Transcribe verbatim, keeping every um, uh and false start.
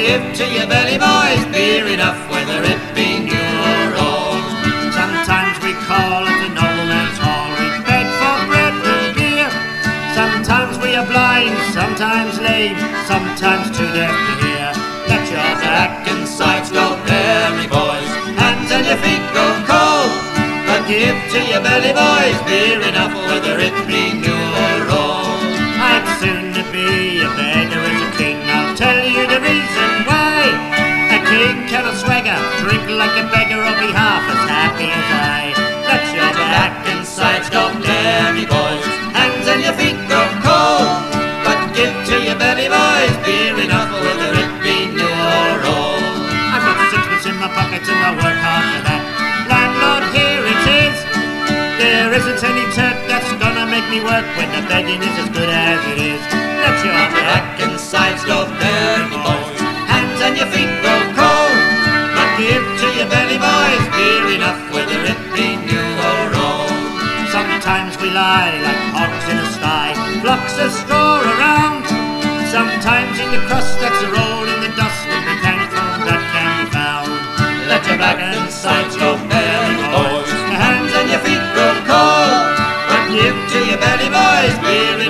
give to your belly boys beer enough, whether it be new or old. Sometimes we call at a nobleman's hall, we beg for bread and beer. Sometimes we are blind, sometimes lame, sometimes too deaf to hear. Let your back and sides go bare, me boys, hands and your feet go cold. But give to your belly boys beer enough, whether it be new or old. I'd sooner be a beggar as a king, I'll tell you the reason why. A king cannot swagger, drink like a beggar, or be half as happy as I. Let your back and sides go bare, me boys, hands and your feet go cold. But give to your belly boys beer enough, whether it be new or old. I've got sixpence in my pocket and I work hard for that. Landlord, here it is. There isn't any Turk that's gonna make me work when the begging is as good as it is. Let your back and sides go bare, me boys, hands and your feet go cold. But give to your belly boys beer enough, whether it be new or old. Sometimes we lie like hogs in a sty, flocks of straw around. Sometimes in the crust that's a roll in the dust, and we thankful that can be found. Let your back and sides go bare, me boys, your hands and your feet go cold. But give to your belly boys beer